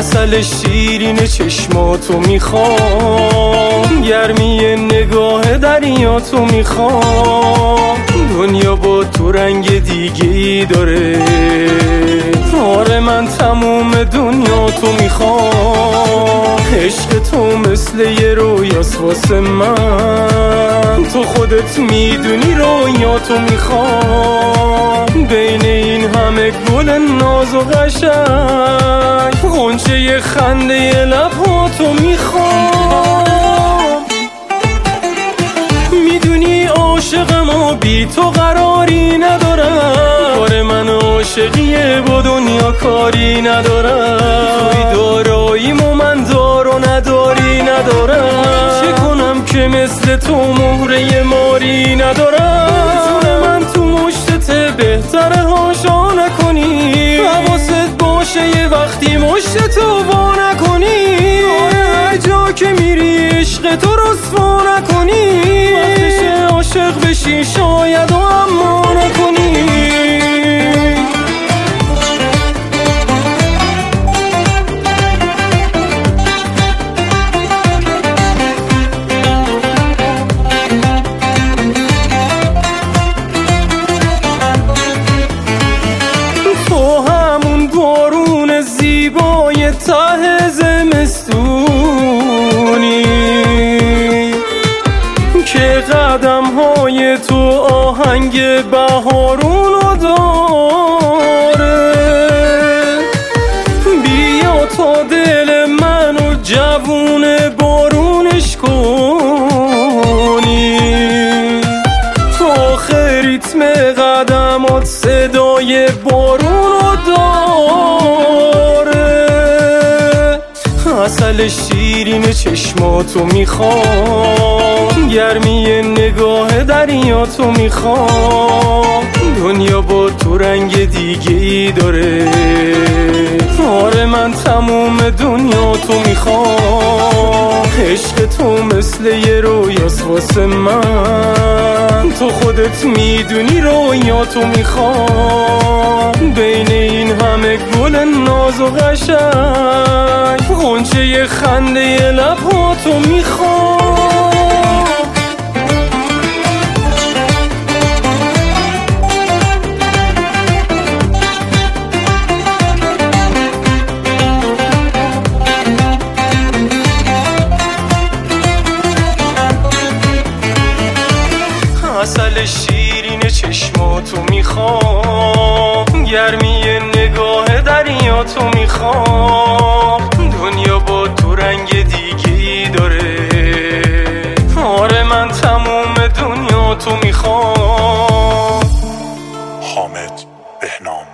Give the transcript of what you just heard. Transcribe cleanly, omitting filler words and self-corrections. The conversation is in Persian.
عسل شیرین چشماتو میخوام، گرمی نگاه دریاتو میخوام. دنیا با تو رنگ دیگه‌ای داره، آره من تموم دنیا تو میخوام. عشق تو مثل یه رویاست واسه من، تو خودت میدونی رویاتو میخوام. بین این همه گل ناز و قشنگ، غنچه خنده لباتو میخوام. میدونی عاشقم و بی تو قراری ندارم، کار من عاشقیه با دنیا کاری ندارم. توی داراییم و من دار و نداری ندارم، چه کنم که مثل تو مهره ماری ندارم. جون من تو مشتته بهتره هاشا نکنی، حواست باشه یه وقتی مشت تو وا نکنی. هر جا که میری عشق تو رسوا نکنی، وقتش عاشق بشی شاید و اما نکنی. زیبای ته زمستونی که قدم های تو آهنگ بهارونو داره. بیا تا دل منو جوون بارونش کنی، آخه ریتم قدمات صدای بارونو داره. عسل شیرین چشماتو میخوام، گرمی نگاه دریاتو میخوام. دنیا با تو رنگ دیگه‌ای داره، آره من تموم دنیا تو میخوام. عشق تو مثل یه رویاست واسه من، تو خودت میدونی رویاتو میخوام. بین این همه گل ناز و قشنگ، غنچه خنده لباتو میخوام. عسل شیرین چشماتو میخوام، گرمی نگاه دریاتو میخوام. دنیا با تو رنگ دیگه‌ای داره، آره من تموم دنیا تو میخوام. حامد بهنام.